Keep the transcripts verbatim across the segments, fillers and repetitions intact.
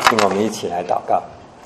请我们一起来祷告。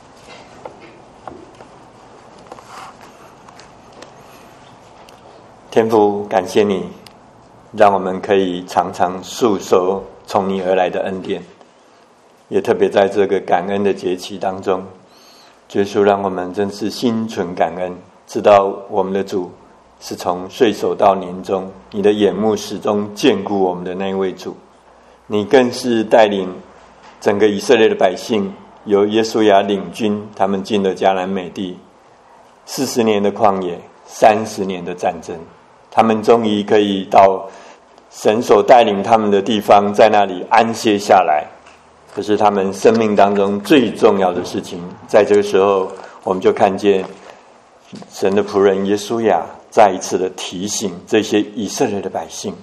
天父，感谢你，让我们可以常常述说从你而来的恩典，也特别在这个感恩的节期当中，耶稣让我们真是心存感恩，知道我们的主是从岁首到年终，你的眼目始终眷顾我们的那一位主。你更是带领整个以色列的百姓，由约书亚领军，他们进了迦南美地，四十年的旷野，三十年的战争，他们终于可以到神所带领他们的地方，在那里安歇下来。可是他们生命当中最重要的事情，在这个时候我们就看见神的仆人约书亚再一次的提醒这些以色列的百姓，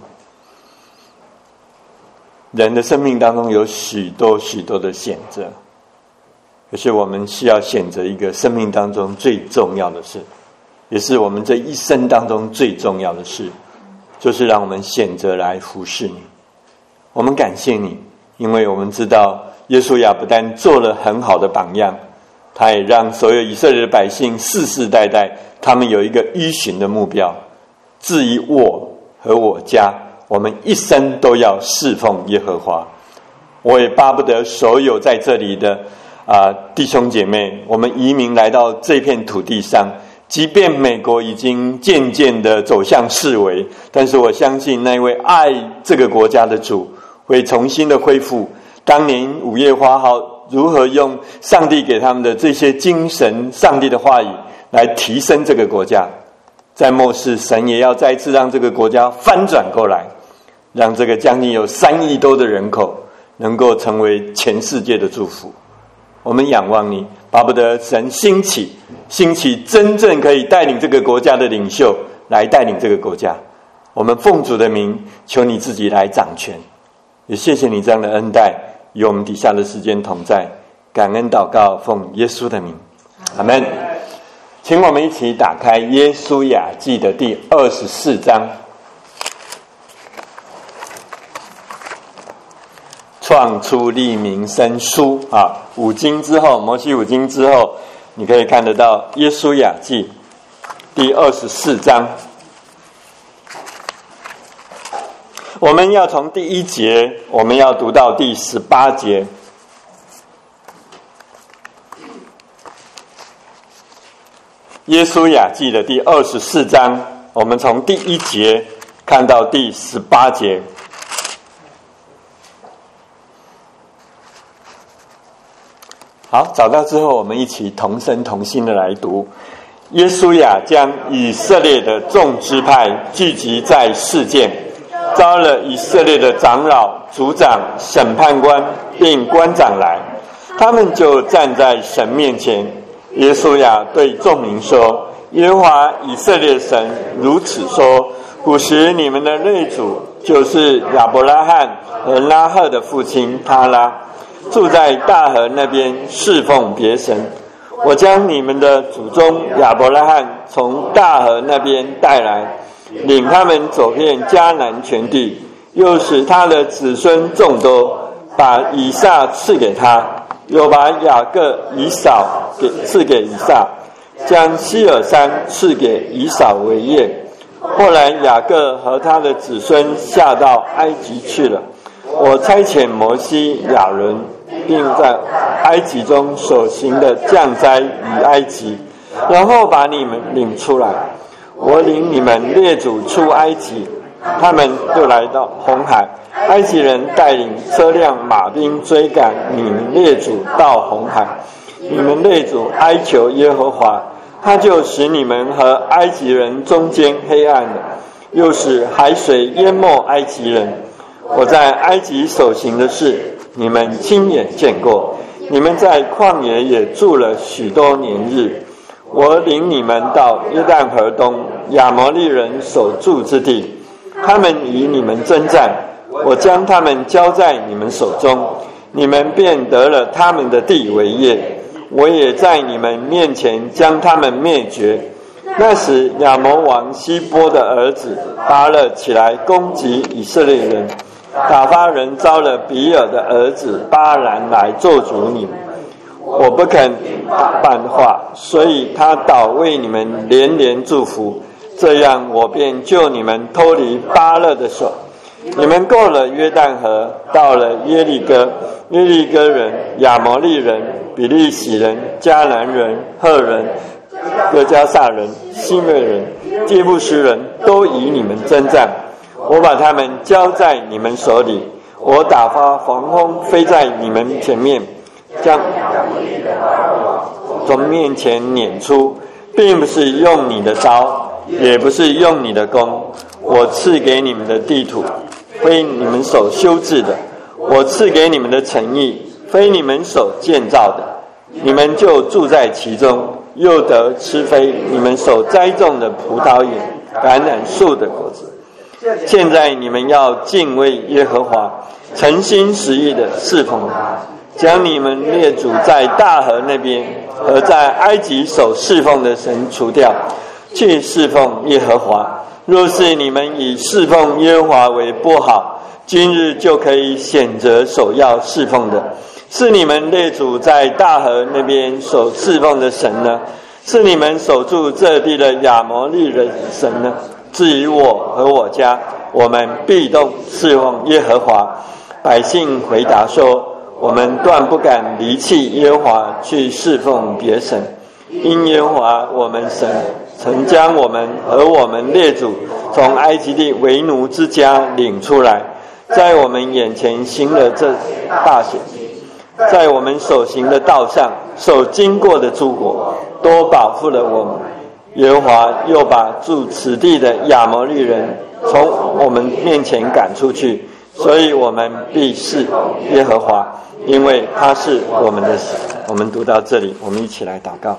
人的生命当中有许多许多的选择，可是我们需要选择一个生命当中最重要的事，也是我们这一生当中最重要的事，就是让我们选择来服侍你。我们感谢你，因为我们知道约书亚不但做了很好的榜样，他也让所有以色列的百姓世世代代他们有一个依循的目标。至于我和我家，我们一生都要侍奉耶和华。我也巴不得所有在这里的啊、呃、弟兄姐妹，我们移民来到这片土地上，即便美国已经渐渐的走向式微，但是我相信那位爱这个国家的主会重新的恢复当年五月花号如何用上帝给他们的这些精神，上帝的话语来提升这个国家。在末世，神也要再次让这个国家翻转过来，让这个将近有三亿多的人口能够成为全世界的祝福。我们仰望你，巴不得神兴起兴起真正可以带领这个国家的领袖来带领这个国家。我们奉主的名，求你自己来掌权，也谢谢你这样的恩待，与我们底下的时间同在。感恩祷告，奉耶稣的名，阿们。请我们一起打开约书亚记的第二十四章。创出利民生书啊，五经之后，摩西五经之后，你可以看得到约书亚记第二十四章。我们要从第一节，我们要读到第十八节。约书亚记的第二十四章，我们从第一节看到第十八节。好，找到之后，我们一起同声同心的来读。约书亚将以色列的众支派聚集在示剑，招了以色列的长老、族长、审判官并官长来，他们就站在神面前。约书亚对众民说：耶和华以色列神如此说，古时你们的内主就是亚伯拉罕和拉赫的父亲他拉，住在大河那边侍奉别神。我将你们的祖宗亚伯拉罕从大河那边带来，领他们走遍迦南全地，又使他的子孙众多，把以撒赐给他，又把雅各、以扫给赐给以撒，将希尔山赐给以扫为业。后来雅各和他的子孙下到埃及去了。我差遣摩西、亚伦，并在埃及中所行的降灾与埃及，然后把你们领出来。我领你们列祖出埃及，他们就来到红海，埃及人带领车辆马兵追赶你们列祖到红海。你们列祖哀求耶和华，他就使你们和埃及人中间黑暗了，又使海水淹没埃及人。我在埃及所行的事，你们亲眼见过。你们在旷野也住了许多年日。我领你们到约旦河东亚摩利人所住之地，他们与你们征战，我将他们交在你们手中，你们便得了他们的地为业。我也在你们面前将他们灭绝。那时亚摩王希波的儿子巴勒起来攻击以色列人，打发人招了比尔的儿子巴兰来做主你们。 我不肯办话，所以他倒为你们连连祝福，这样我便救你们脱离巴勒的手。你们过了约旦河，到了耶利哥，耶利哥人、亚摩利人、比利洗人、迦南人、赫人、哥迦撒人、西魏人、基布斯人都以你们征战，我把他们交在你们手里，我打发黄蜂飞在你们前面，将从面前撵出，并不是用你的刀，也不是用你的弓，我赐给你们的地土，非你们手修治的；我赐给你们的城邑，非你们手建造的。你们就住在其中，又得吃非你们手栽种的葡萄园、橄榄树的果子。现在你们要敬畏耶和华，诚心实意的侍奉他，将你们列祖在大河那边和在埃及所侍奉的神除掉，去侍奉耶和华。若是你们以侍奉耶和华为不好，今日就可以选择首要侍奉的，是你们列祖在大河那边所侍奉的神呢？是你们守住这地的亚摩利的神呢？至于我和我家，我们必都侍奉耶和华。百姓回答说：我们断不敢离弃耶和华去侍奉别神，因耶和华我们神曾将我们和我们列祖从埃及地为奴之家领出来，在我们眼前行了这大显，在我们所行的道上，所经过的诸国都保护了我们。耶和华又把住此地的亚摩利人从我们面前赶出去，所以我们必视耶和华，因为他是我们的神。我们读到这里，我们一起来祷告。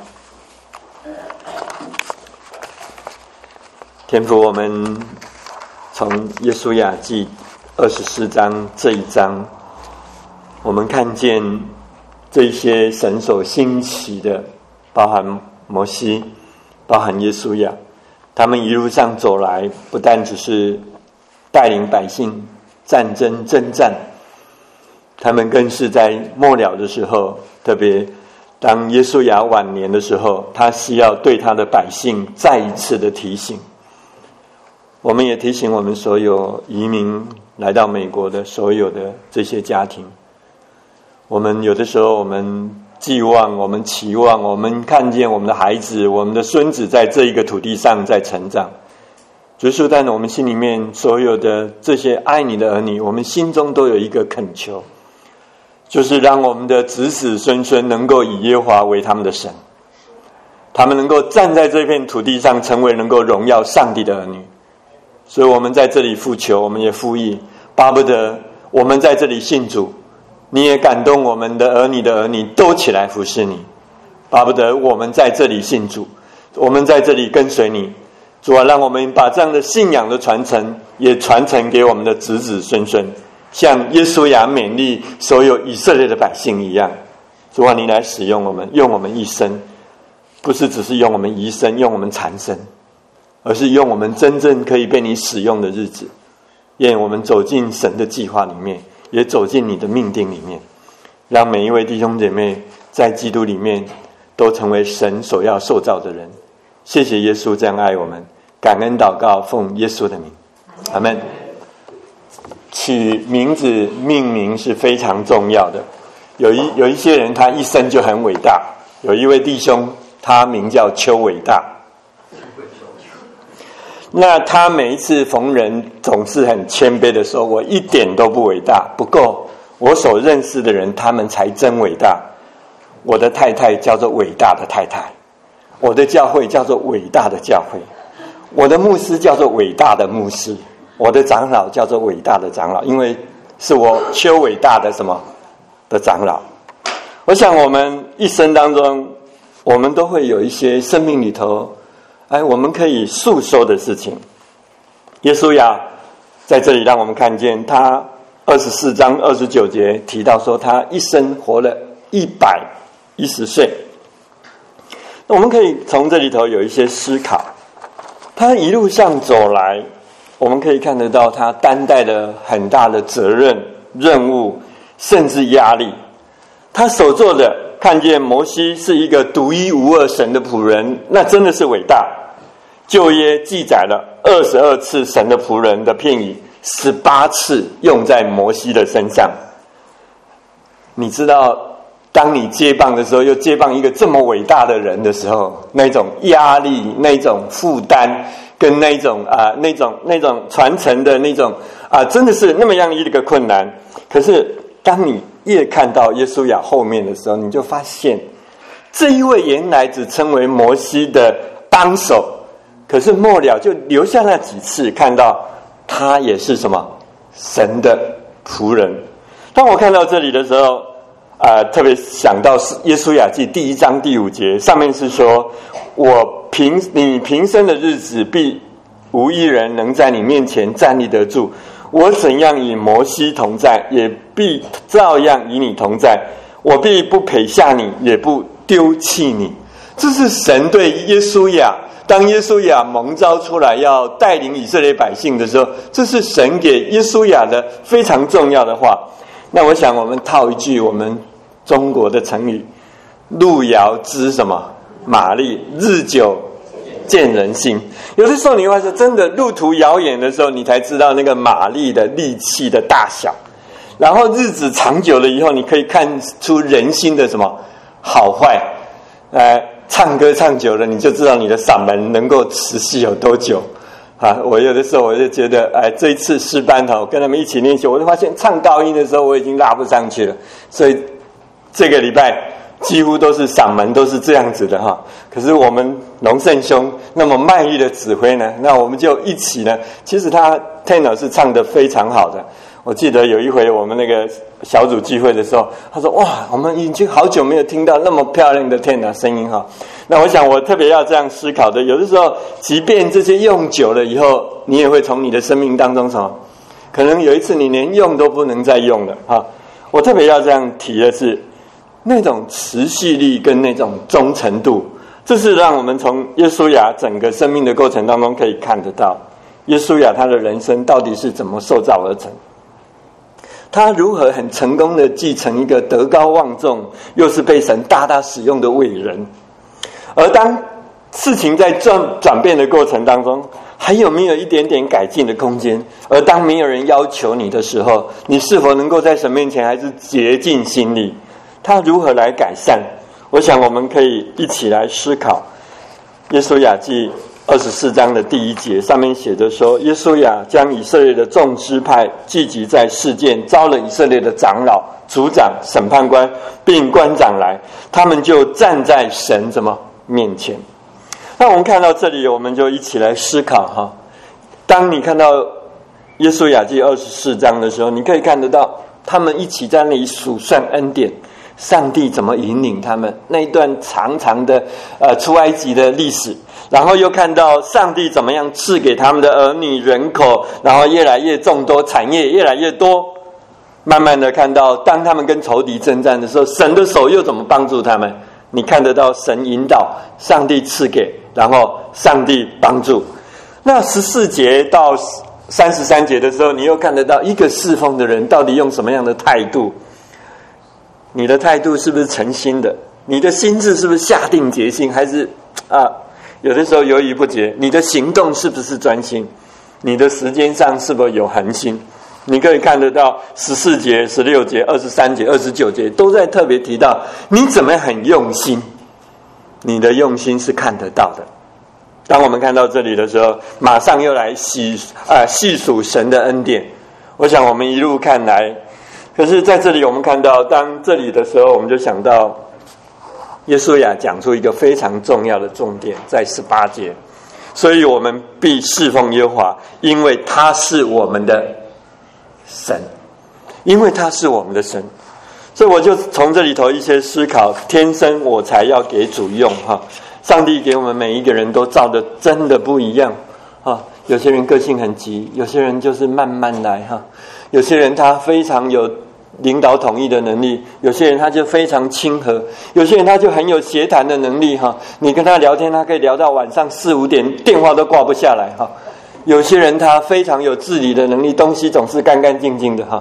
天父，我们从约书亚记二十四章这一章，我们看见这些神所兴起的，包含摩西，包含约书亚，他们一路上走来，不但只是带领百姓战争征战，他们更是在末了的时候，特别当约书亚晚年的时候，他需要对他的百姓再一次的提醒。我们也提醒我们所有移民来到美国的所有的这些家庭，我们有的时候我们寄望，我们期望，我们看见我们的孩子，我们的孙子在这一个土地上在成长。主耶稣，但我们心里面所有的这些爱你的儿女，我们心中都有一个恳求，就是让我们的子子孙孙能够以耶和华为他们的神，他们能够站在这片土地上，成为能够荣耀上帝的儿女。所以我们在这里呼求，我们也呼吁，巴不得我们在这里信主，你也感动我们的儿女的儿女都起来服侍你。巴不得我们在这里信主，我们在这里跟随你。主啊，让我们把这样的信仰的传承也传承给我们的子子孙孙，像约书亚勉励所有以色列的百姓一样。主啊，你来使用我们，用我们一生，不是只是用我们一生，用我们残生，而是用我们真正可以被你使用的日子。愿我们走进神的计划里面，也走进你的命定里面，让每一位弟兄姐妹在基督里面都成为神所要受造的人。谢谢耶稣这样爱我们，感恩祷告，奉耶稣的名，阿们。取名字命名是非常重要的。有一有一些人他一生就很伟大，有一位弟兄他名叫邱伟大，那他每一次逢人总是很谦卑的说，我一点都不伟大，不过我所认识的人他们才真伟大。我的太太叫做伟大的太太，我的教会叫做伟大的教会，我的牧师叫做伟大的牧师，我的长老叫做伟大的长老，因为是我邱伟大的什么的长老。我想我们一生当中，我们都会有一些生命里头哎，我们可以诉说的事情。耶稣呀在这里让我们看见，他二十四章二十九节提到说，他一生活了一百一十岁。我们可以从这里头有一些思考，他一路上走来，我们可以看得到他担待了很大的责任、任务，甚至压力。他所做的看见摩西是一个独一无二神的仆人，那真的是伟大。旧约记载了二十二次神的仆人的片语，十八次用在摩西的身上。你知道，当你接棒的时候，又接棒一个这么伟大的人的时候，那种压力、那种负担，跟那种啊、呃、那种那种传承的那种啊、呃，真的是那么样一个困难。可是当你越看到约书亚后面的时候，你就发现这一位原来只称为摩西的帮手，可是末了就留下那几次看到他也是什么神的仆人。当我看到这里的时候啊、呃，特别想到约书亚记第一章第五节，上面是说，我平你平生的日子必无一人能在你面前站立得住，我怎样与摩西同在，也必照样与你同在，我必不撇下你，也不丢弃你。这是神对约书亚，当约书亚蒙召出来要带领以色列百姓的时候，这是神给约书亚的非常重要的话。那我想我们套一句我们中国的成语，路遥知什么马力，日久见人心。有的时候你会说，真的路途遥远的时候，你才知道那个马力的力气的大小，然后日子长久了以后，你可以看出人心的什么好坏。呃，唱歌唱久了，你就知道你的嗓门能够持续有多久啊！我有的时候我就觉得，哎，这一次诗班哈，我跟他们一起练习，我就发现唱高音的时候我已经拉不上去了，所以这个礼拜几乎都是嗓门都是这样子的哈。可是我们龙胜兄那么卖力的指挥呢，那我们就一起呢，其实他 tenor 是唱得非常好的。我记得有一回我们那个小组聚会的时候，他说哇，我们已经好久没有听到那么漂亮的 tenor 声音哈。那我想我特别要这样思考的，有的时候即便这些用久了以后，你也会从你的生命当中什么，可能有一次你连用都不能再用了哈。我特别要这样提的是那种持续力跟那种忠诚度，这是让我们从约书亚整个生命的过程当中可以看得到，约书亚他的人生到底是怎么塑造而成，他如何很成功的继承一个德高望重又是被神大大使用的伟人。而当事情在转转变的过程当中，还有没有一点点改进的空间？而当没有人要求你的时候，你是否能够在神面前还是竭尽心力？他如何来改善？我想我们可以一起来思考。约书亚记二十四章的第一节上面写着说，约书亚将以色列的众支派聚集在示剑，招了以色列的长老、族长、审判官并官长来，他们就站在神什么面前。那我们看到这里，我们就一起来思考哈。当你看到约书亚记二十四章的时候，你可以看得到他们一起在那里数算恩典，上帝怎么引领他们那一段长长的呃出埃及的历史，然后又看到上帝怎么样赐给他们的儿女人口，然后越来越众多，产业越来越多，慢慢的看到当他们跟仇敌征战的时候，神的手又怎么帮助他们。你看得到神引导，上帝赐给，然后上帝帮助。那十四节到三十三节的时候，你又看得到一个侍奉的人到底用什么样的态度。你的态度是不是诚心的？你的心智是不是下定决心？还是啊，有的时候犹豫不决？你的行动是不是专心？你的时间上是否有恒心？你可以看得到十四节、十六节、二十三节、二十九节都在特别提到你怎么很用心，你的用心是看得到的。当我们看到这里的时候，马上又来细啊细数神的恩典。我想我们一路看来，可是在这里我们看到，当这里的时候，我们就想到约书亚讲出一个非常重要的重点，在十八节，所以我们必侍奉耶和华，因为他是我们的神，因为他是我们的神。所以我就从这里头一些思考，天生我才要给主用哈。上帝给我们每一个人都造的真的不一样哈。有些人个性很急，有些人就是慢慢来哈。有些人他非常有领导统一的能力，有些人他就非常亲和，有些人他就很有协谈的能力哈。你跟他聊天，他可以聊到晚上四五点，电话都挂不下来哈。有些人他非常有治理的能力，东西总是干干净净的哈。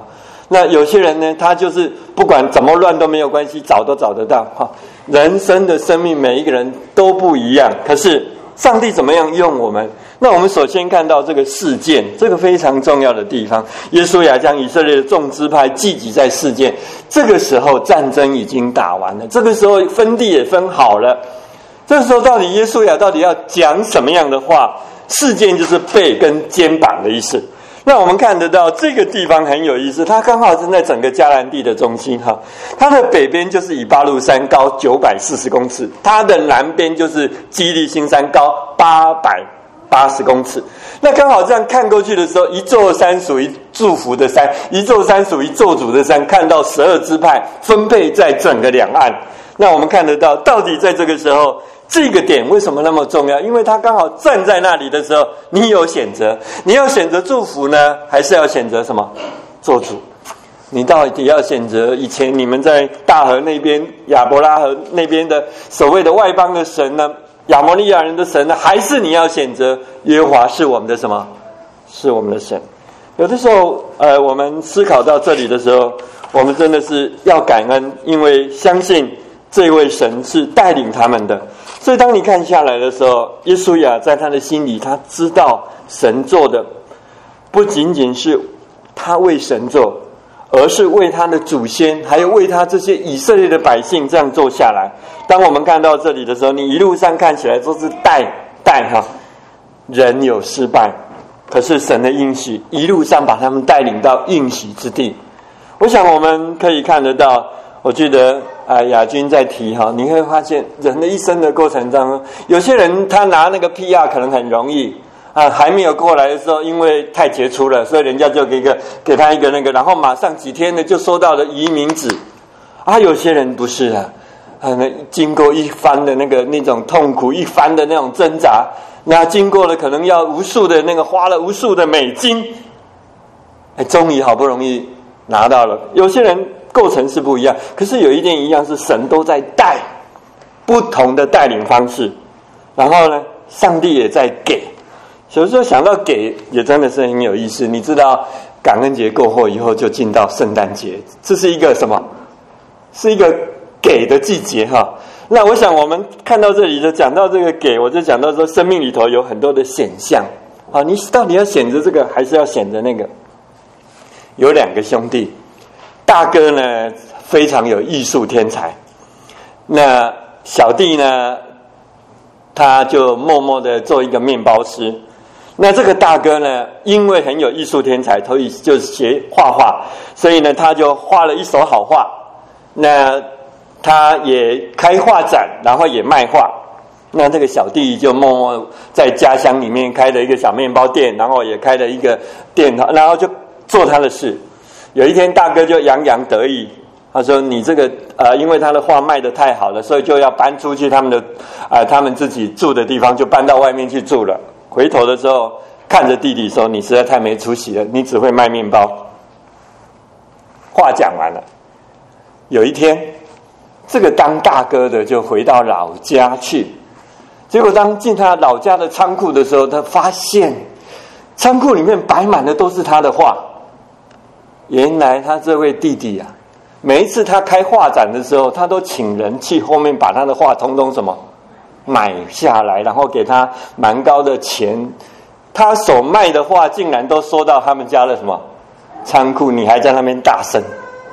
那有些人呢，他就是不管怎么乱都没有关系，找都找得到哈。人生的生命每一个人都不一样，可是上帝怎么样用我们？那我们首先看到这个事件，这个非常重要的地方，约书亚将以色列的众支派聚集在事件。这个时候战争已经打完了，这个时候分地也分好了。这个时候到底约书亚到底要讲什么样的话？事件就是背跟肩膀的意思。那我们看得到这个地方很有意思，它刚好是在整个迦南地的中心哈。它的北边就是以巴路山，高九百四十公尺，它的南边就是基利心山，高八百八十公尺。那刚好这样看过去的时候，一座山属于祝福的山，一座山属于咒诅的山，看到十二支派分配在整个两岸。那我们看得到，到底在这个时候这个点为什么那么重要？因为他刚好站在那里的时候，你有选择，你要选择祝福呢，还是要选择什么？做主。你到底要选择以前你们在大河那边亚伯拉河那边的所谓的外邦的神呢，亚摩利亚人的神呢，还是你要选择耶和华是我们的什么？是我们的神。有的时候呃，我们思考到这里的时候，我们真的是要感恩，因为相信这位神是带领他们的。所以当你看下来的时候，约书亚在他的心里，他知道神做的不仅仅是他为神做，而是为他的祖先，还有为他这些以色列的百姓这样做下来。当我们看到这里的时候，你一路上看起来都是带带哈，人有失败，可是神的应许一路上把他们带领到应许之地。我想我们可以看得到，我记得啊，亚军在提哈，你会发现人的一生的过程当中，有些人他拿那个 P R 可能很容易啊，还没有过来的时候，因为太杰出了，所以人家就给一个给他一个那个，然后马上几天呢就收到了移民纸。啊，有些人不是啊，啊，那经过一番的那个那种痛苦，一番的那种挣扎，那经过了可能要无数的那个花了无数的美金，哎，终于好不容易拿到了。有些人构成是不一样，可是有一点一样，是神都在带，不同的带领方式，然后呢，上帝也在给。有时候想到给，也真的是很有意思。你知道，感恩节过后以后就进到圣诞节，这是一个什么？是一个给的季节哈。那我想我们看到这里就讲到这个给，我就讲到说，生命里头有很多的选项啊，你到底要选择这个，还是要选择那个？有两个兄弟。大哥呢非常有艺术天才，那小弟呢他就默默的做一个面包师。那这个大哥呢因为很有艺术天才，所以就学画画，所以呢他就画了一手好画。那他也开画展，然后也卖画。那这个小弟就默默在家乡里面开了一个小面包店，然后也开了一个店，然后就做他的事。有一天大哥就洋洋得意，他说你这个呃，因为他的画卖得太好了，所以就要搬出去他们的啊、呃，他们自己住的地方，就搬到外面去住了。回头的时候看着弟弟说，你实在太没出息了，你只会卖面包。话讲完了，有一天这个当大哥的就回到老家去，结果当进他老家的仓库的时候，他发现仓库里面摆满的都是他的画。原来他这位弟弟啊，每一次他开画展的时候，他都请人去后面把他的画通通什么买下来，然后给他蛮高的钱。他所卖的画竟然都收到他们家的什么仓库，你还在那边大声。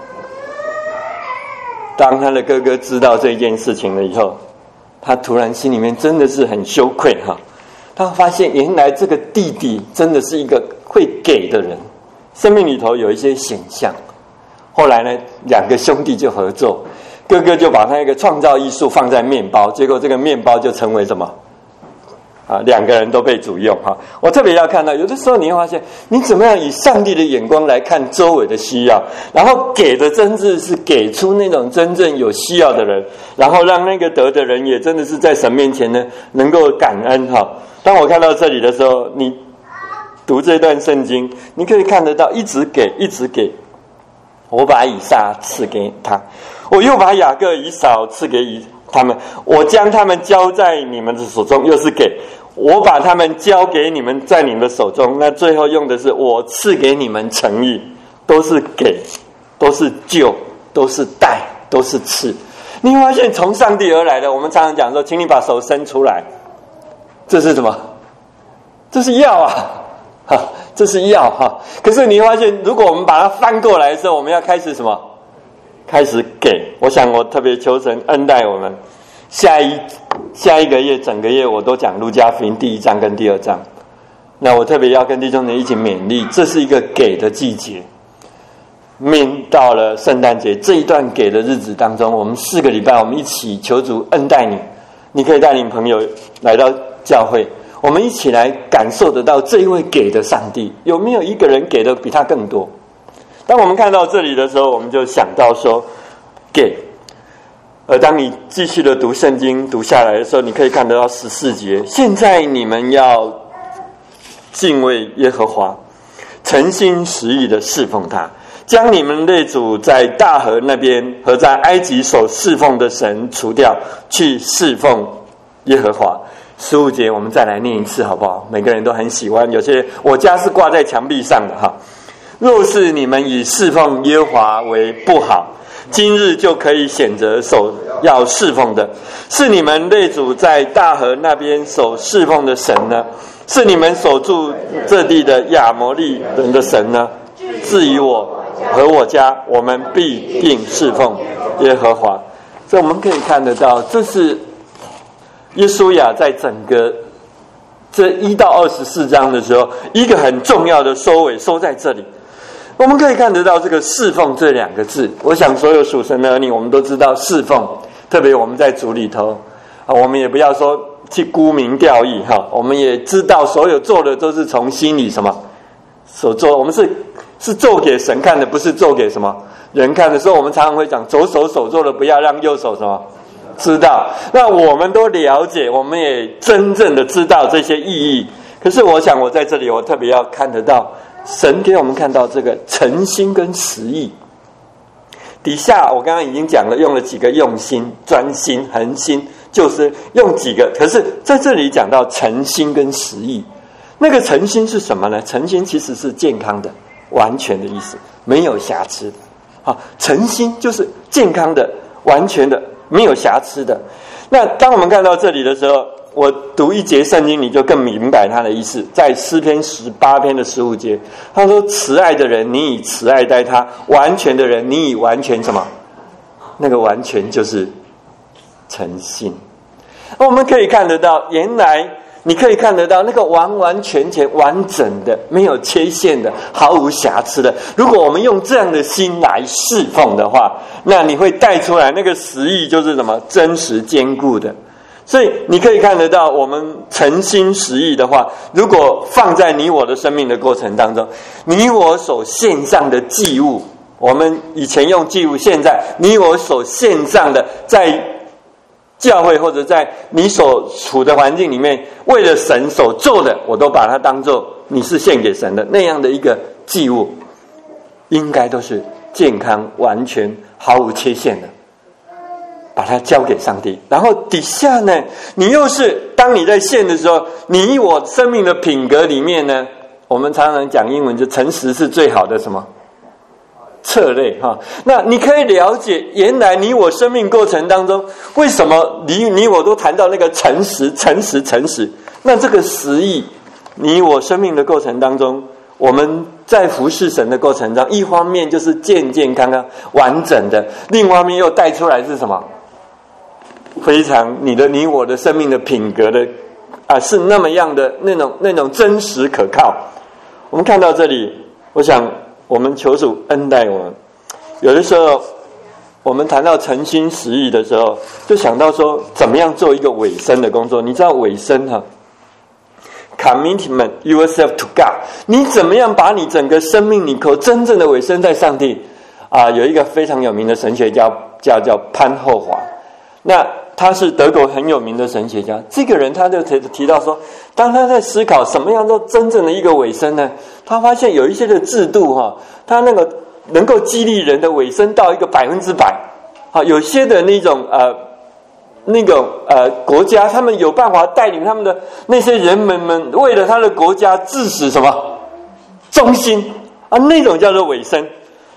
当他的哥哥知道这件事情了以后，他突然心里面真的是很羞愧哈。他发现原来这个弟弟真的是一个会给的人。生命里头有一些选项，后来呢，两个兄弟就合作，哥哥就把他一个创造艺术放在面包，结果这个面包就成为什么？啊，两个人都被主用哈。我特别要看到，有的时候你会发现，你怎么样以上帝的眼光来看周围的需要，然后给的真正是给出那种真正有需要的人，然后让那个得的人也真的是在神面前呢能够感恩哈。当我看到这里的时候，你读这段圣经，你可以看得到，一直给，一直给。我把以撒赐给他，我又把雅各、以扫赐给以他们，我将他们交在你们的手中，又是给，我把他们交给你们，在你们的手中。那最后用的是我赐给你们诚意，都是给。 都是救，都是带，都是赐。你会发现从上帝而来的，我们常常讲说，请你把手伸出来，这是什么？这是要啊，哈，这是要哈。可是你会发现，如果我们把它翻过来的时候，我们要开始什么？开始给。我想我特别求神恩待我们，下一下一个月整个月我都讲路加福音第一章跟第二章。那我特别要跟弟兄们一起勉励，这是一个给的季节。面到了圣诞节这一段给的日子当中，我们四个礼拜我们一起求主恩待你，你可以带领朋友来到教会，我们一起来感受得到这一位给的上帝。有没有一个人给的比他更多？当我们看到这里的时候，我们就想到说给。而当你继续的读圣经读下来的时候，你可以看得到十四节，现在你们要敬畏耶和华，诚心实意的侍奉他，将你们列祖在大河那边和在埃及所侍奉的神除掉，去侍奉耶和华。十五节我们再来念一次好不好？每个人都很喜欢，有些我家是挂在墙壁上的哈。若是你们以侍奉耶和华为不好，今日就可以选择所要侍奉的，是你们列祖在大河那边所侍奉的神呢？是你们所住这地的亚摩利人的神呢？至于我和我家，我们必定侍奉耶和华。所以我们可以看得到，这是耶稣亚在整个这一到二十四章的时候，一个很重要的收尾收在这里。我们可以看得到这个侍奉这两个字，我想所有属神的儿女我们都知道侍奉，特别我们在主里头啊，我们也不要说去沽名钓誉哈，我们也知道所有做的都是从心里什么所做，我们是是做给神看的，不是做给什么人看的。所以我们常常会讲左手手做的不要让右手什么知道。那我们都了解，我们也真正的知道这些意义。可是我想我在这里我特别要看得到神给我们看到这个诚心跟实意。底下我刚刚已经讲了，用了几个用心、专心、恒心，就是用几个。可是在这里讲到诚心跟实意，那个诚心是什么呢？诚心其实是健康的、完全的意思，没有瑕疵的。啊，诚心就是健康的、完全的、没有瑕疵的。那当我们看到这里的时候，我读一节圣经，你就更明白他的意思。在诗篇十八篇的十五节，他说：“慈爱的人，你以慈爱待他；完全的人，你以完全什么？那个完全就是诚信。”我们可以看得到，原来你可以看得到那个完完全全完整的、没有缺陷的、毫无瑕疵的。如果我们用这样的心来侍奉的话，那你会带出来那个实意就是什么？真实坚固的。所以你可以看得到，我们诚心实意的话，如果放在你我的生命的过程当中，你我所献上的祭物，我们以前用祭物，现在你我所献上的，在教会或者在你所处的环境里面，为了神所做的，我都把它当作你是献给神的那样的一个祭物，应该都是健康、完全、毫无缺陷的。把它交给上帝，然后底下呢，你又是当你在献的时候，你我生命的品格里面呢，我们常常讲英文就诚实是最好的什么策略哈。那你可以了解，原来你我生命过程当中，为什么你你我都谈到那个诚实、诚实、诚实？那这个实意，你我生命的过程当中，我们在服侍神的过程中，一方面就是健健康康、完整的，另一方面又带出来是什么？非常你的你我的生命的品格的啊，是那么样的那种那种真实可靠。我们看到这里，我想我们求主恩待我们。有的时候我们谈到诚心实意的时候，就想到说怎么样做一个委身的工作。你知道委身哈 ，commitment yourself to God， 你怎么样把你整个生命里头真正的委身在上帝啊？有一个非常有名的神学家叫叫潘厚华，那他是德国很有名的神学家。这个人他就提提到说，当他在思考什么样做真正的一个委身呢？他发现有一些的制度哈，他那个能够激励人的委身到一个百分之百。好，有些的那种呃那种呃国家，他们有办法带领他们的那些人们们为了他的国家致使什么忠心啊，那种叫做委身。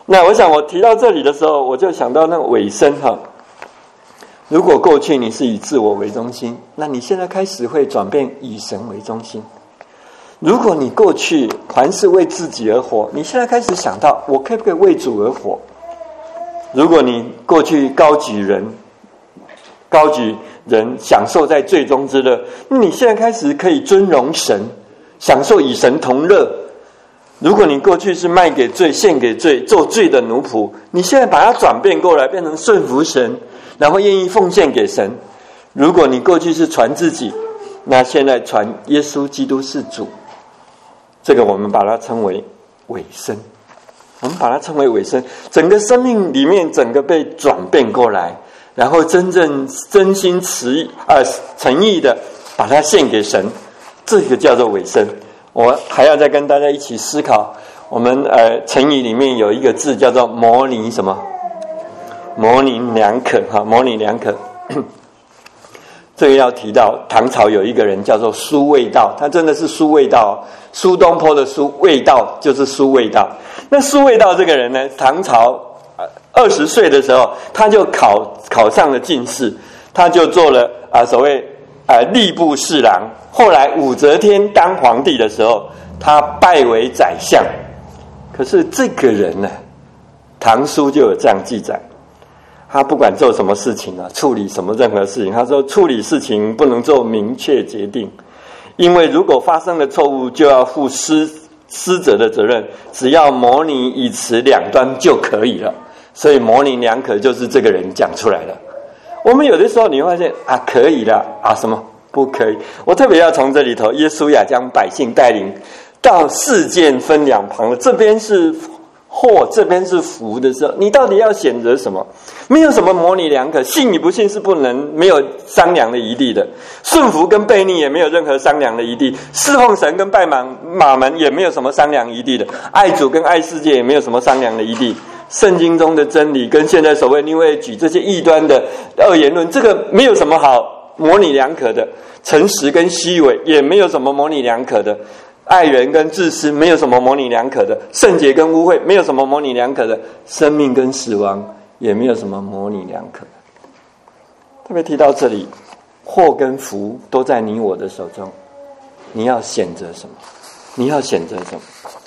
那我想我提到这里的时候，我就想到那个尾声哈。如果过去你是以自我为中心，那你现在开始会转变以神为中心。如果你过去凡是为自己而活，你现在开始想到我可不可以为主而活。如果你过去高举人高举人享受在罪中之乐，那你现在开始可以尊荣神，享受与神同乐。如果你过去是卖给罪献给罪做罪的奴仆，你现在把它转变过来变成顺服神，然后愿意奉献给神。如果你过去是传自己，那现在传耶稣基督是主，这个我们把它称为委身，我们把它称为委身，整个生命里面整个被转变过来，然后真正真心实呃诚意的把它献给神，这个叫做委身。我还要再跟大家一起思考，我们呃成语里面有一个字叫做模棱什么？模棱两可哈，模棱两可。这个要提到唐朝有一个人叫做苏味道，他真的是苏味道，苏东坡的苏，味道就是苏味道。那苏味道这个人呢，唐朝二十岁的时候，他就考考上了进士，他就做了啊、呃、所谓啊、呃、吏部侍郎。后来武则天当皇帝的时候，他拜为宰相。可是这个人呢，唐书就有这样记载，他不管做什么事情啊，处理什么任何事情，他说处理事情不能做明确决定，因为如果发生了错误，就要负失失责的责任，只要模棱以持两端就可以了。所以模棱两可就是这个人讲出来了。我们有的时候你会发现啊，可以了啊，什么不可以？我特别要从这里头，耶稣呀将百姓带领到事件分两旁了，这边是祸，这边是福的时候，你到底要选择什么？没有什么模棱两可，信与不信是不能没有商量的余地的，顺服跟悖逆也没有任何商量的余地，侍奉神跟拜马马门也没有什么商量余地的，爱主跟爱世界也没有什么商量的余地。圣经中的真理跟现在所谓另外举这些异端的二言论，这个没有什么好模棱两可的，诚实跟虚伪也没有什么模棱两可的，爱人跟自私没有什么模棱两可的，圣洁跟污秽没有什么模棱两可的，生命跟死亡也没有什么模棱两可的。特别提到这里，祸跟福都在你我的手中，你要选择什么？你要选择什么？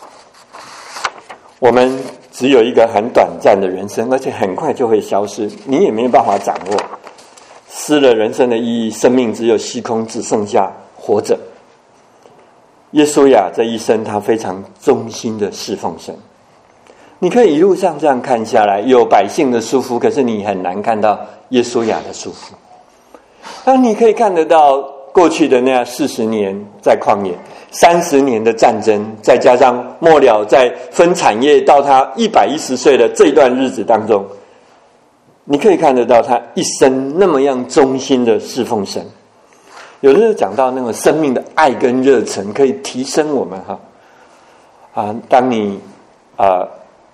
我们只有一个很短暂的人生，而且很快就会消失，你也没有办法掌握。失了人生的意义，生命只有虚空，只剩下活着。耶稣呀，这一生他非常忠心的侍奉神。你可以一路上这样看下来，有百姓的束缚，可是你很难看到耶稣呀的束缚。那你可以看得到过去的那样四十年在旷野，三十年的战争，再加上末了在分产业到他一百一十岁的这段日子当中，你可以看得到他一生那么样忠心的侍奉神。有的时候讲到那个生命的爱跟热忱，可以提升我们哈啊！当你啊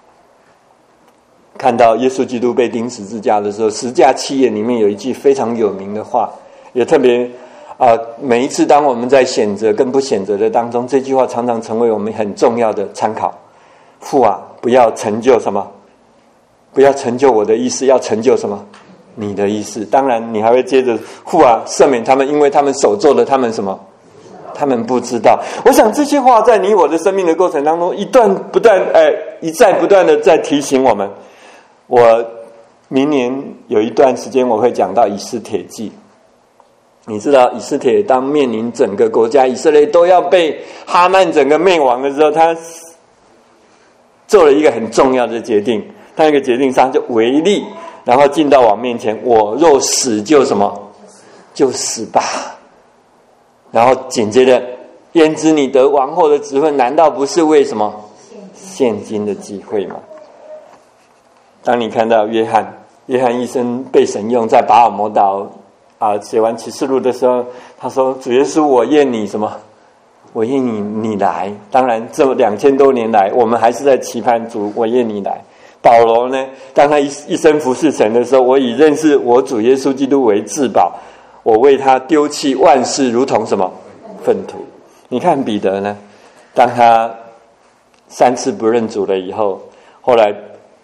看到耶稣基督被钉十字架的时候，十架七言里面有一句非常有名的话，也特别啊，每一次当我们在选择跟不选择的当中，这句话常常成为我们很重要的参考。父啊，不要成就什么，不要成就我的意思，要成就什么？你的意思。当然你还会接着父啊，赦免他们，因为他们所做的他们什么，他们不知道。我想这些话在你我的生命的过程当中一段不断呃一再不断的在提醒我们。我明年有一段时间我会讲到以斯帖记。你知道以斯帖当面临整个国家以色列都要被哈曼整个灭亡的时候，他做了一个很重要的决定。他那个决定上就违例，然后进到王面前，我若死就什么，就死吧。然后紧接着，焉知你得王后的职分，难道不是为什么现今的机会吗？当你看到约翰，约翰一生被神用在巴尔摩岛啊，写完启示录的时候，他说：“主耶稣，我愿你什么？我愿你你来。”当然，这两千多年来，我们还是在期盼主，我愿你来。保罗呢，当他一一生服侍神的时候，我以认识我主耶稣基督为至宝，我为他丢弃万事，如同什么粪土。你看彼得呢，当他三次不认主了以后，后来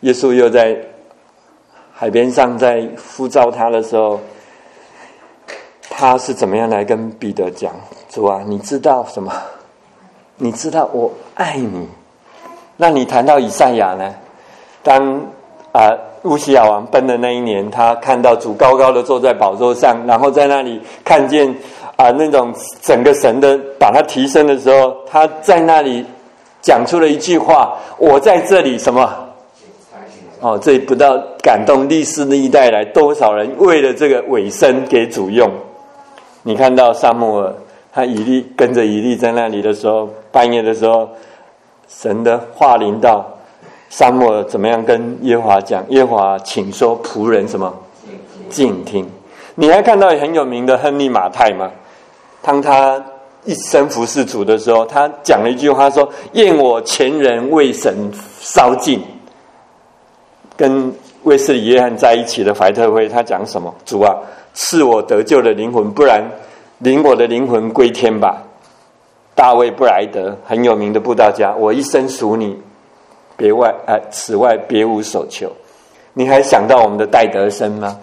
耶稣又在海边上在呼召他的时候，他是怎么样来跟彼得讲？主啊，你知道什么？你知道我爱你。那你谈到以赛亚呢？当啊乌西亚王崩的那一年，他看到主高高的坐在宝座上，然后在那里看见啊那种整个神的把他提升的时候，他在那里讲出了一句话：我在这里什么？哦，这不到感动历世历代来多少人为了这个委身给主用。你看到撒母耳，他以利跟着以利在那里的时候，半夜的时候，神的话临到撒母耳，怎么样跟耶和华讲？耶和华请说仆人什么静听。你还看到很有名的亨利马太吗？当他一生服侍主的时候，他讲了一句话说：愿我前人为神烧尽。跟卫斯理约翰在一起的怀特会，他讲什么？主啊，赐我得救的灵魂，不然领我的灵魂归天吧。大卫布莱德很有名的布道家，我一生属你，别外啊，此外别无所求。你还想到我们的戴德生吗？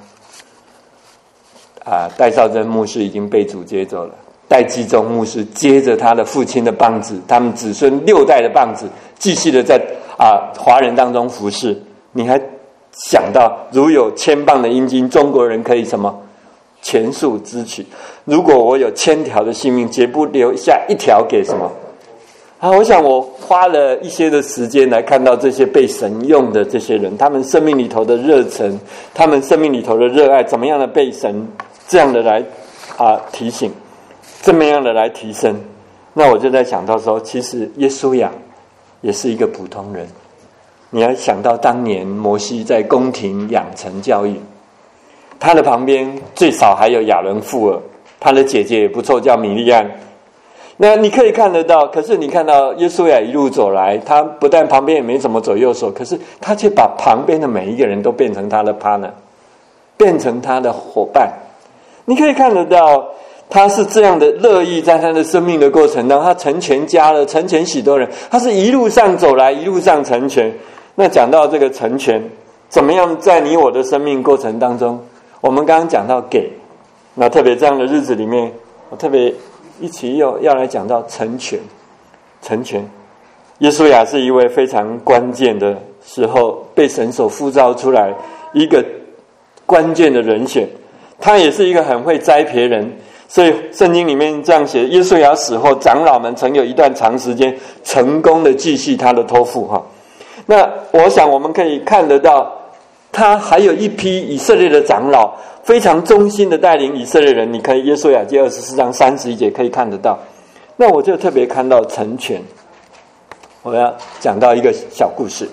啊，戴绍珍牧师已经被主接走了，戴季忠牧师接着他的父亲的棒子，他们子孙六代的棒子，继续的在啊华人当中服侍。你还想到，如有千磅的阴金，中国人可以什么全数支取？如果我有千条的性命，绝不留下一条给什么？啊，我想我花了一些的时间来看到这些被神用的这些人，他们生命里头的热忱，他们生命里头的热爱，怎么样的被神这样的来啊提醒，这么样的来提升？那我就在想到说，其实耶稣呀，也是一个普通人。你要想到当年摩西在宫廷养成教育，他的旁边最少还有亚伦妇儿，他的姐姐也不错，叫米利暗。那你可以看得到，可是你看到耶稣亚一路走来，他不但旁边也没怎么左右手，可是他却把旁边的每一个人都变成他的 partner， 变成他的伙伴。你可以看得到，他是这样的乐意在他的生命的过程当中，他成全家了，成全许多人，他是一路上走来，一路上成全。那讲到这个成全，怎么样在你我的生命过程当中，我们刚刚讲到给，那特别这样的日子里面，我特别一起要要来讲到成全，成全。耶稣亚是一位非常关键的时候被神所呼召出来一个关键的人选，他也是一个很会栽培人，所以圣经里面这样写：耶稣亚死后，长老们曾有一段长时间成功的继续他的托付哈。那我想我们可以看得到，他还有一批以色列的长老非常忠心的带领以色列人。你可以约书亚记二十四章三十一节可以看得到。那我就特别看到成全，我要讲到一个小故事。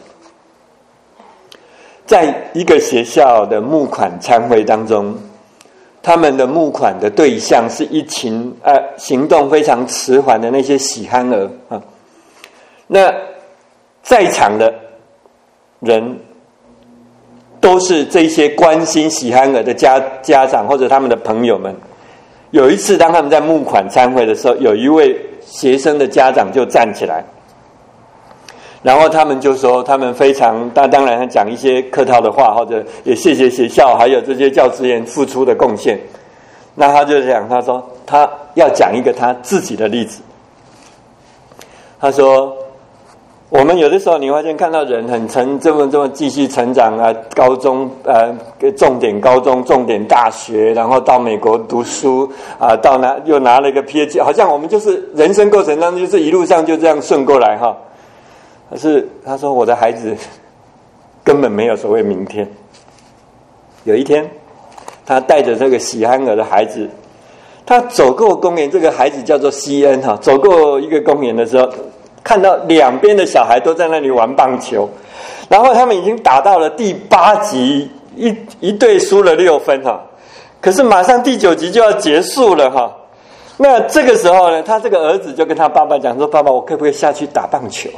在一个学校的募款餐会当中，他们的募款的对象是一群呃行动非常迟缓的那些喜憨儿啊。那在场的人都是这些关心喜憨儿的家家长或者他们的朋友们。有一次当他们在募款餐会的时候，有一位学生的家长就站起来，然后他们就说他们非常他当然讲一些客套的话，或者也谢谢学校还有这些教职员付出的贡献。那他就讲，他说他要讲一个他自己的例子。他说我们有的时候你发现看到人很成这么这么继续成长啊，高中呃重点高中重点大学，然后到美国读书啊，到拿又拿了一个 P H D， 好像我们就是人生过程当中就是一路上就这样顺过来哈。可是他说我的孩子根本没有所谓明天。有一天他带着这个喜憨儿的孩子，他走过公园，这个孩子叫做西恩哈，走过一个公园的时候，看到两边的小孩都在那里玩棒球，然后他们已经打到了第八集，一一队输了六分哈，可是马上第九集就要结束了哈。那这个时候呢，他这个儿子就跟他爸爸讲说：“爸爸，我可不可以下去打棒球？”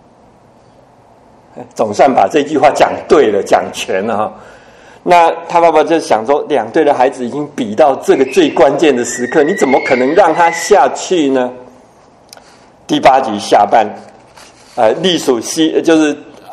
总算把这句话讲对了，讲全了哈。那他爸爸就想说，两队的孩子已经比到这个最关键的时刻，你怎么可能让他下去呢？第八集下半，呃，隶属西就是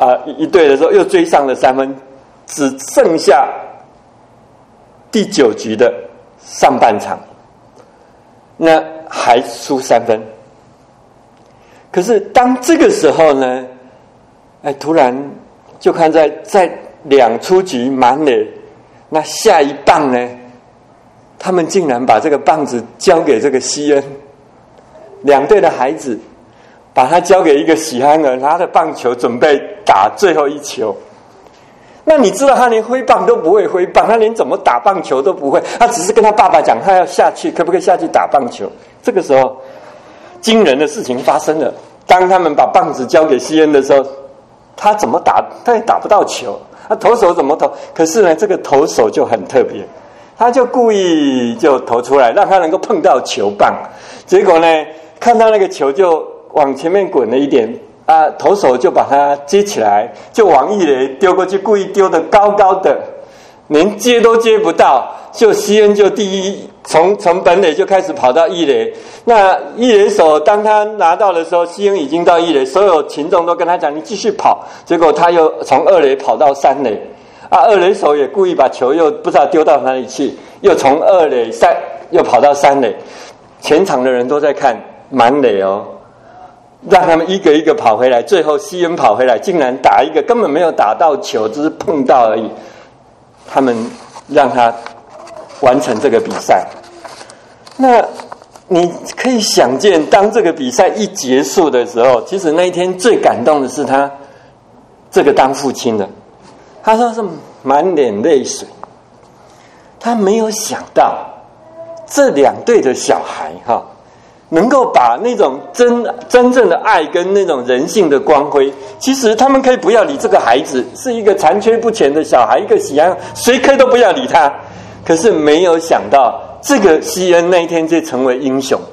啊一队的时候又追上了三分，只剩下第九局的上半场，那还输三分。可是当这个时候呢，哎，突然就看在在两出局满垒，那下一棒呢，他们竟然把这个棒子交给这个西恩，两队的孩子把他交给一个喜憨儿，拿着棒球准备打最后一球。那你知道他连挥棒都不会挥棒，他连怎么打棒球都不会，他只是跟他爸爸讲他要下去，可不可以下去打棒球。这个时候惊人的事情发生了，当他们把棒子交给西恩的时候，他怎么打他也打不到球，他投手怎么投，可是呢这个投手就很特别，他就故意就投出来让他能够碰到球棒，结果呢看到那个球就往前面滚了一点啊，投手就把它接起来，就往一垒丢过去，故意丢得高高的，连接都接不到，就西恩就第一从从本垒就开始跑到一垒。那一垒手当他拿到的时候，西恩已经到一垒，所有群众都跟他讲你继续跑，结果他又从二垒跑到三垒啊，二垒手也故意把球又不知道丢到哪里去，又从二垒三又跑到三垒，全场的人都在看，满垒哦，让他们一个一个跑回来，最后西恩跑回来，竟然打一个根本没有打到球，只是碰到而已。他们让他完成这个比赛。那你可以想见，当这个比赛一结束的时候，其实那一天最感动的是他这个当父亲的，他说是满脸泪水。他没有想到这两队的小孩哈，能够把那种真真正的爱跟那种人性的光辉，其实他们可以不要理这个孩子，是一个残缺不全的小孩，一个喜安，谁可以都不要理他。可是没有想到，这个西恩那一天就成为英雄，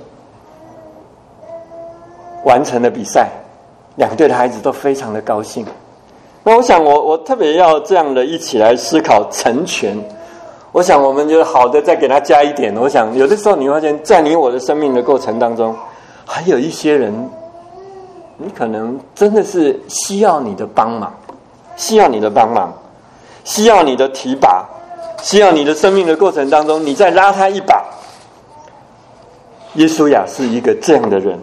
完成了比赛，两队的孩子都非常的高兴。那我想我，我特别要这样的一起来思考成全。我想我们就好的再给他加一点。我想有的时候你会发现，在你我的生命的过程当中，还有一些人，你可能真的是需要你的帮忙，需要你的帮忙，需要你的提拔，需要你的生命的过程当中，你再拉他一把。耶稣亚是一个这样的人。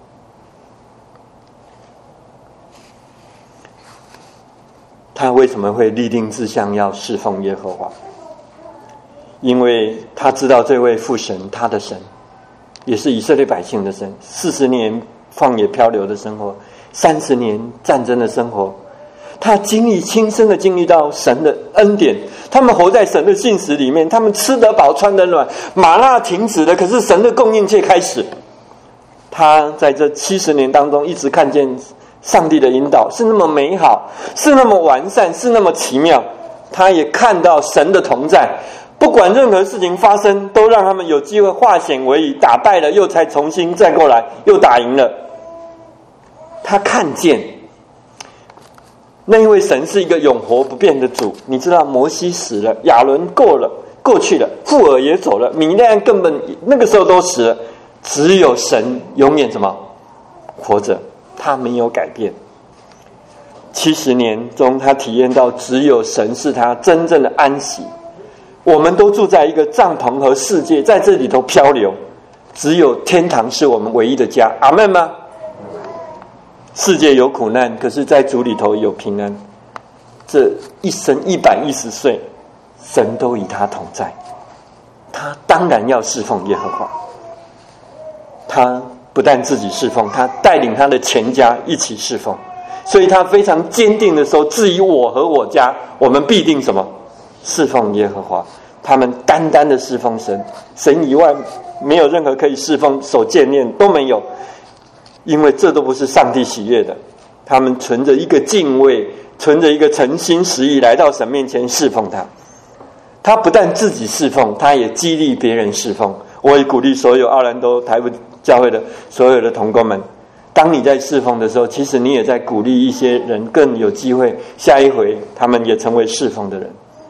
他为什么会立定志向要侍奉耶和华？因为他知道这位父神，他的神，也是以色列百姓的神。四十年旷野漂流的生活，三十年战争的生活，他经历亲身的经历到神的恩典。他们活在神的信实里面，他们吃得饱穿得暖，玛纳停止了，可是神的供应却开始。他在这七十年当中一直看见上帝的引导是那么美好，是那么完善，是那么奇妙。他也看到神的同在，不管任何事情发生，都让他们有机会化险为夷，打败了又才重新再过来，又打赢了。他看见那一位神是一个永活不变的主。你知道摩西死了，亚伦过了过去了，富尔也走了，米利暗根本那个时候都死了，只有神永远什么活着，他没有改变。七十年中，他体验到只有神是他真正的安息。我们都住在一个帐篷和世界，在这里头漂流，只有天堂是我们唯一的家。阿们吗？世界有苦难，可是在主里头有平安。这一生一百一十岁，神都与他同在，他当然要侍奉耶和华。他不但自己侍奉，他带领他的全家一起侍奉，所以他非常坚定的说，至于我和我家，我们必定什么？侍奉耶和华。他们单单的侍奉神，神以外没有任何可以侍奉所见念都没有，因为这都不是上帝喜悦的。他们存着一个敬畏，存着一个诚心实意来到神面前侍奉他。他不但自己侍奉，他也激励别人侍奉。我也鼓励所有奥兰多台北教会的所有的同工们，当你在侍奉的时候，其实你也在鼓励一些人更有机会下一回他们也成为侍奉的人。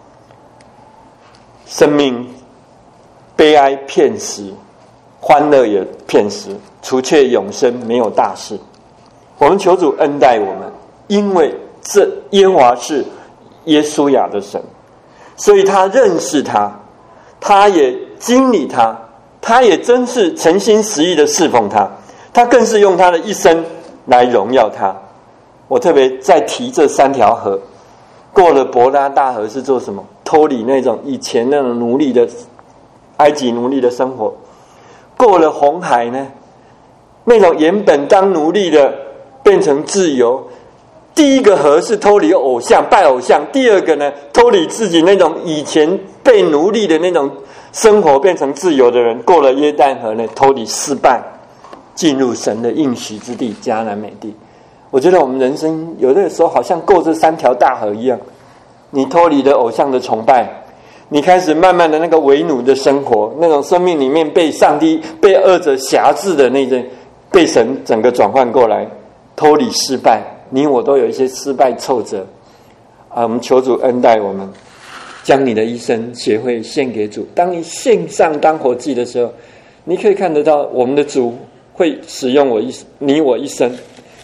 生命悲哀片时，欢乐也片时，除却永生没有大事。我们求主恩待我们，因为这耶和华是耶稣亚的神，所以他认识他，他也经历他，他也真是诚心实意的侍奉他，他更是用他的一生来荣耀他。我特别再提这三条河，过了伯拉大河是做什么？脱离那种以前那种奴隶的埃及奴隶的生活。过了红海呢，那种原本当奴隶的变成自由。第一个河是脱离偶像拜偶像，第二个呢，脱离自己那种以前被奴隶的那种生活变成自由的人，过了约旦河呢，脱离失败，进入神的应许之地迦南美地。我觉得我们人生有的时候好像过这三条大河一样，你脱离了偶像的崇拜，你开始慢慢的那个为奴的生活，那种生命里面被上帝被恶者辖制的那种，被神整个转换过来，脱离失败。你我都有一些失败挫折啊！我们求主恩待我们，将你的一生学会献给主。当你献上当活祭的时候，你可以看得到我们的主会使用我一你我一生。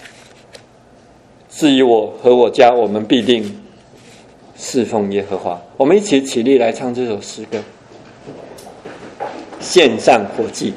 至于我和我家，我们必定侍奉耶和华。我们一起起立来唱这首诗歌，献上活祭。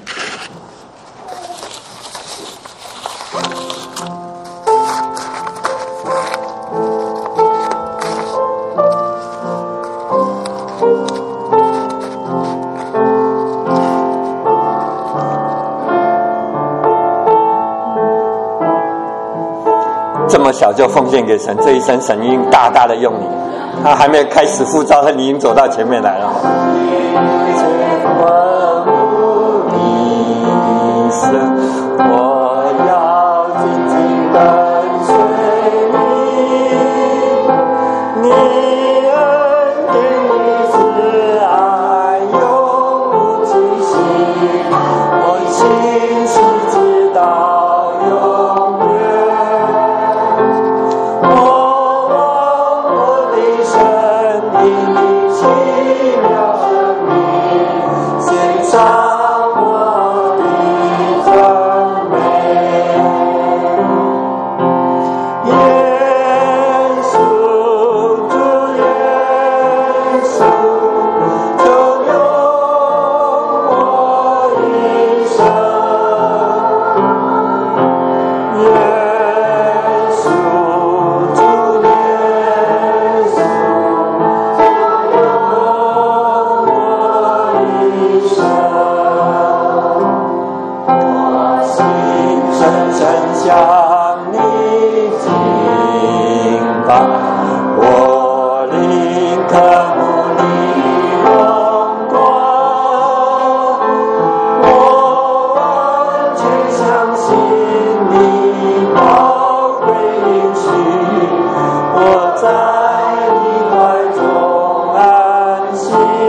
这么小就奉献给神，这一生神已经大大的用你，他还没有开始呼召，你已经走到前面来了。我要紧紧跟随你，你恩典你慈爱永不停息，我心是直到永远。我望我的生命的奇妙生命，献上我的赞美。耶稣，主耶稣，就用我一生。耶稣，主耶稣，就用我一生。我心深深向你敬拜，我灵渴慕你荣光，我完全相信你宝贵应许，我在你怀中安息。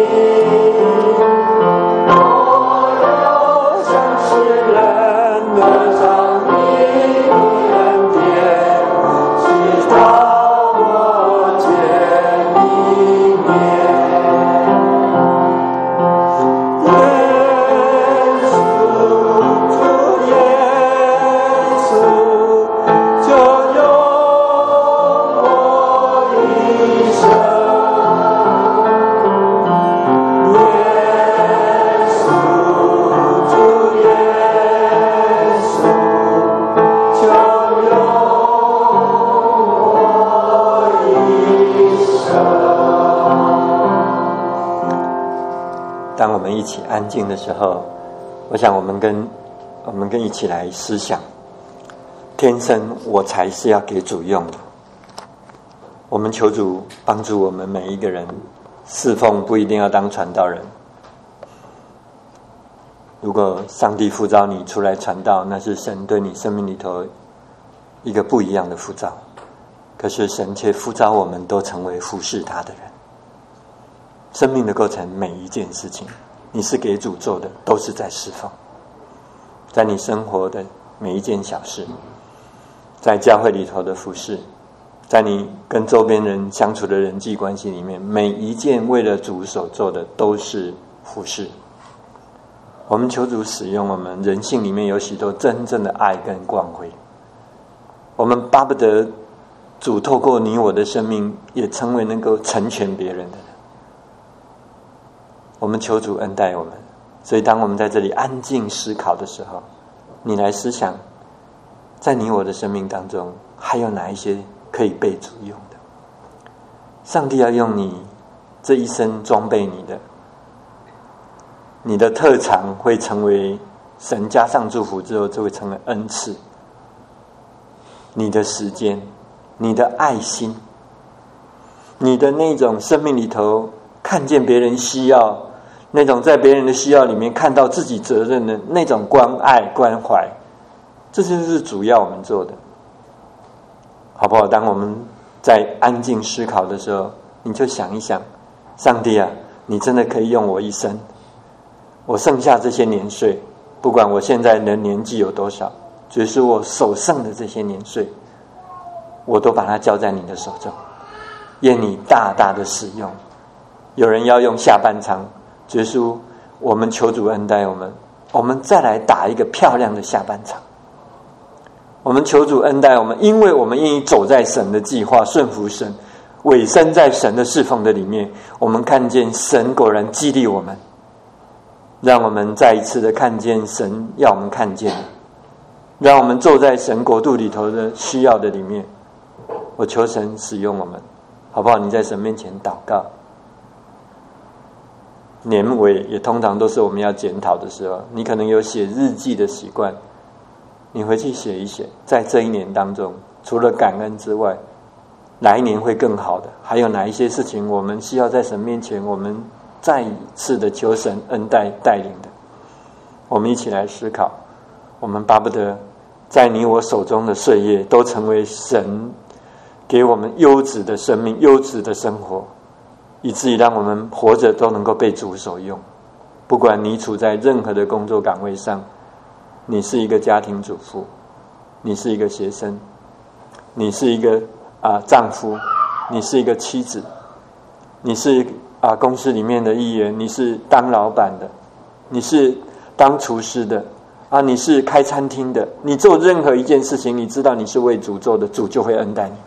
我要向世人歌唱你的恩典，直到我见你面。耶稣，主耶稣，就用我一生。耶稣，主耶稣，就用我一生。当我们一起安静的时候，我想我们跟我们跟一起来思想，天生我才是要给主用的。我们求主帮助我们每一个人，侍奉不一定要当传道人。如果上帝呼召你出来传道，那是神对你生命里头一个不一样的呼召。可是神却呼召我们都成为服侍他的人。生命的构成，每一件事情你是给主做的，都是在侍奉。在你生活的每一件小事，在教会里头的服侍，在你跟周边人相处的人际关系里面，每一件为了主所做的都是服侍。我们求主使用我们人性里面有许多真正的爱跟光辉，我们巴不得主透过你我的生命，也成为能够成全别人的人。我们求主恩待我们。所以当我们在这里安静思考的时候，你来思想，在你我的生命当中，还有哪一些可以被主用的？上帝要用你这一生装备你的，你的特长会成为神加上祝福之后，就会成为恩赐。你的时间，你的爱心，你的那种生命里头看见别人需要，那种在别人的需要里面看到自己责任的那种关爱关怀，这就是主要我们做的，好不好？当我们在安静思考的时候，你就想一想，上帝啊，你真的可以用我一生，我剩下这些年岁，不管我现在的年纪有多少，就是我所剩的这些年岁，我都把它交在你的手中，愿你大大的使用。有人要用下半场，耶稣，我们求主恩待我们，我们再来打一个漂亮的下半场。我们求主恩待我们，因为我们愿意走在神的计划，顺服神，委身在神的侍奉的里面，我们看见神果然激励我们，让我们再一次的看见神要我们看见，让我们坐在神国度里头的需要的里面。我求神使用我们，好不好？你在神面前祷告。年尾也通常都是我们要检讨的时候，你可能有写日记的习惯，你回去写一写，在这一年当中，除了感恩之外，哪一年会更好的？还有哪一些事情我们需要在神面前，我们再一次的求神恩待带领的？我们一起来思考，我们巴不得在你我手中的岁月都成为神给我们优质的生命、优质的生活，以至于让我们活着都能够被主所用。不管你处在任何的工作岗位上，你是一个家庭主妇，你是一个学生，你是一个啊丈夫，你是一个妻子，你是啊公司里面的一员，你是当老板的，你是当厨师的啊，你是开餐厅的，你做任何一件事情，你知道你是为主做的，主就会恩待你。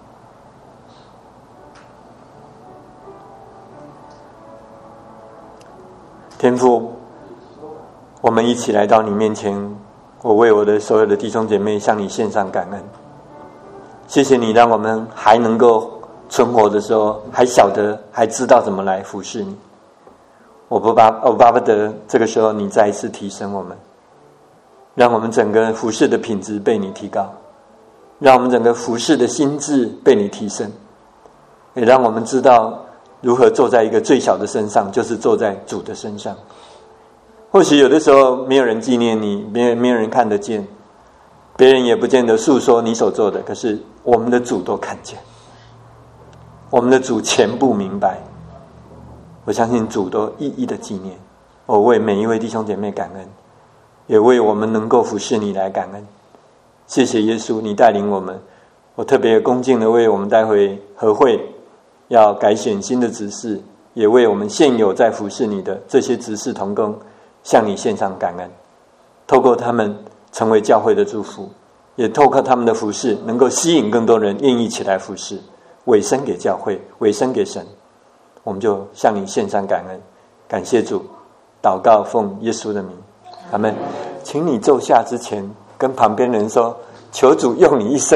天父，我们一起来到你面前，我为我的所有的弟兄姐妹向你献上感恩。谢谢你让我们还能够存活的时候，还晓得还知道怎么来服侍你。我不巴我巴不得这个时候你再一次提升我们，让我们整个服侍的品质被你提高，让我们整个服侍的心智被你提升，也让我们知道如何坐在一个最小的身上，就是坐在主的身上。或许有的时候没有人纪念你，没有没有人看得见，别人也不见得诉说你所做的，可是我们的主都看见，我们的主全部明白。我相信主都一一的纪念。我为每一位弟兄姐妹感恩，也为我们能够服侍你来感恩。谢谢耶稣，你带领我们。我特别恭敬的为我们待会和会要改选新的执事，也为我们现有在服侍你的这些执事同工向你献上感恩。透过他们成为教会的祝福，也透过他们的服侍能够吸引更多人愿意起来服侍，委身给教会，委身给神。我们就向你献上感恩，感谢主。祷告奉耶稣的名，阿们。请你坐下之前跟旁边人说，求主用你一生。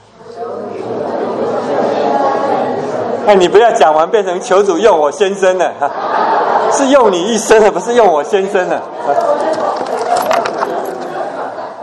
哎，你不要讲完变成求主用我先生了，是用你一生了，不是用我先生了。